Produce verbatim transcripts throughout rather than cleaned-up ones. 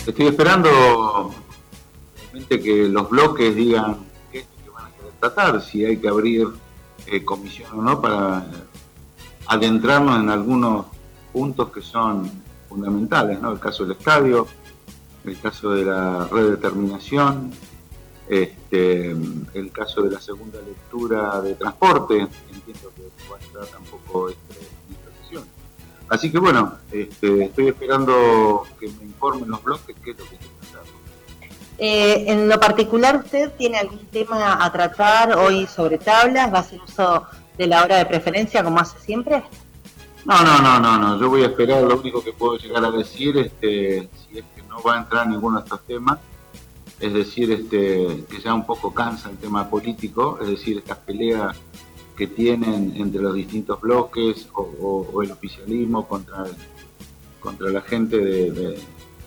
Estoy esperando realmente que los bloques digan qué es lo que van a querer tratar, si hay que abrir eh, comisión o no para adentrarnos en algunos puntos que son fundamentales, ¿no? El caso del estadio, el caso de la redeterminación, este, el caso de la segunda lectura de transporte, entiendo que va a estar tampoco este, en esta sesión. Así que bueno, este, estoy esperando que me informen los bloques qué es lo que quieren hacer. Eh, en lo particular, ¿usted tiene algún tema a tratar hoy sobre tablas? ¿Va a hacer uso de la hora de preferencia como hace siempre? No, no, no, no, no. Yo voy a esperar. Lo único que puedo llegar a decir, este, si es que no va a entrar ninguno de estos temas, es decir, este, que ya un poco cansa el tema político, es decir, estas peleas que tienen entre los distintos bloques o, o, o el oficialismo contra, el, contra la gente de, de,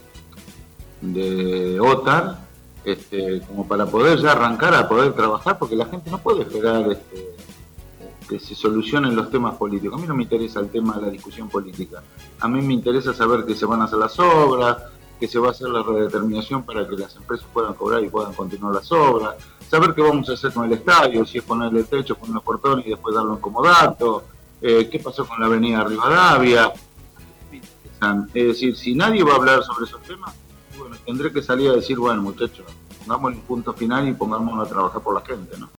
de OTAR, este, como para poder ya arrancar a poder trabajar, porque la gente no puede esperar este, que se solucionen los temas políticos. A mí no me interesa el tema de la discusión política. A mí me interesa saber que se van a hacer las obras, que se va a hacer la redeterminación para que las empresas puedan cobrar y puedan continuar las obras, saber qué vamos a hacer con el estadio, si es ponerle el techo, poner los portones y después darlo en comodato, eh, qué pasó con la avenida Rivadavia. Es decir, si nadie va a hablar sobre esos temas, bueno, tendré que salir a decir, bueno muchachos, pongamos el punto final y pongámonos a trabajar por la gente, ¿no?